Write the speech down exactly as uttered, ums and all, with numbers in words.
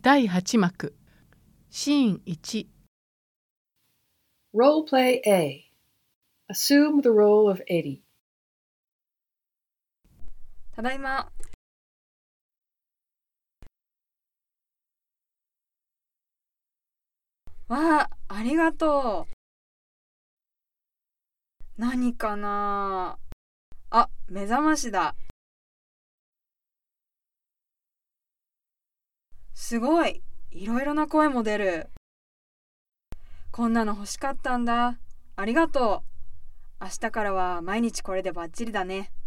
だいはち幕シーンいち Role Play A. Assume the role of Eddie. ただいま。わあ、ありがとう。何かなあ、目覚ましだ。すごい、いろいろな声も出る。こんなの欲しかったんだ。ありがとう。明日からは毎日これでバッチリだね。